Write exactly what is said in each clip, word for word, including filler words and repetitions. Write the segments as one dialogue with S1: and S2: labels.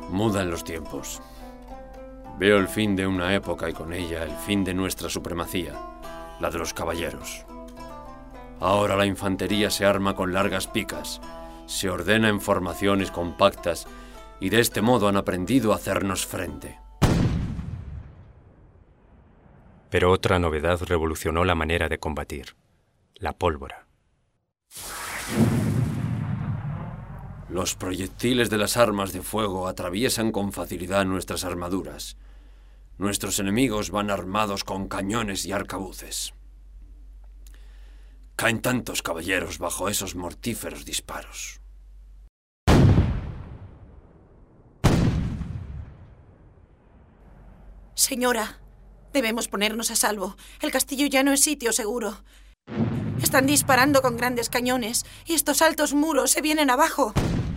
S1: Mudan los tiempos. Veo el fin de una época y con ella el fin de nuestra supremacía, la de los caballeros. Ahora la infantería se arma con largas picas, se ordena en formaciones compactas y de este modo han aprendido a hacernos frente.
S2: Pero otra novedad revolucionó la manera de combatir: la pólvora.
S1: Los proyectiles de las armas de fuego atraviesan con facilidad nuestras armaduras. Nuestros enemigos van armados con cañones y arcabuces. Caen tantos caballeros bajo esos mortíferos disparos.
S3: Señora, debemos ponernos a salvo. El castillo ya no es sitio seguro. Están disparando con grandes cañones y estos altos muros se vienen abajo.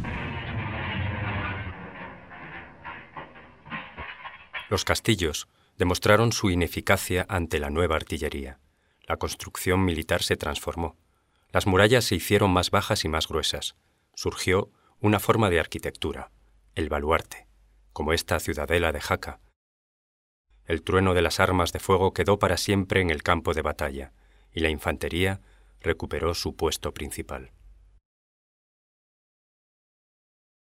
S2: Los castillos demostraron su ineficacia ante la nueva artillería. La construcción militar se transformó. Las murallas se hicieron más bajas y más gruesas. Surgió una forma de arquitectura, el baluarte, como esta ciudadela de Jaca. El trueno de las armas de fuego quedó para siempre en el campo de batalla, y la infantería recuperó su puesto principal.